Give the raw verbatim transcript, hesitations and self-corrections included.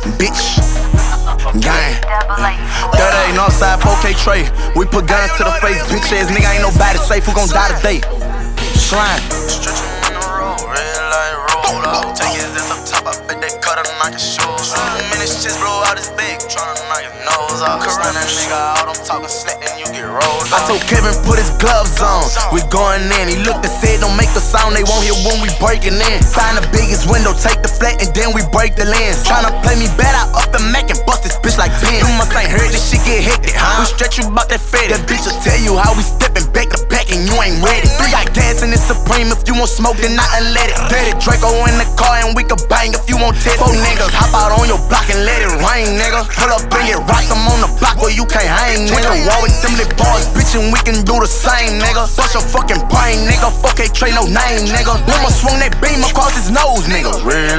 bitch. Gang. thirty-eight Northside four K tray. We put guns to the face, bitch ass nigga ain't nobody safe. Who gon' die today? Slime. Stretch him in the road, red light roll out. Take his ass up top, I bet they cut him knock his shoes off. Minutes just blow out his big, tryna knock his nose off. Run that nigga out, I'm talking slack, then you get rolled off. I told Kevin put his gloves on, we going in. He looked and said don't make a sound, they won't hear when we breaking in. Find the biggest window, take the flat and then we break the lens. Tryna play me bad, I up the Mac and bust this bitch like pins. You must ain't heard this shit get hectic, huh? We stretch you about that fed. That bitch will tell you how we stepping back to back and you ain't ready. Three got gas in this Supreme, if you want smoke then I let it. Dirty Draco in the car and we can bang if you want test. Four niggas hop out on your block and let it rain, nigga. Pull up and get rocked, I'm on the block where you can't hang, nigga. War with them little boys, bitch, and we can do the same, nigga. Bust your fucking brain, nigga. Fuck a tray, no name, nigga. Woman swung that beam across his nose, nigga. Real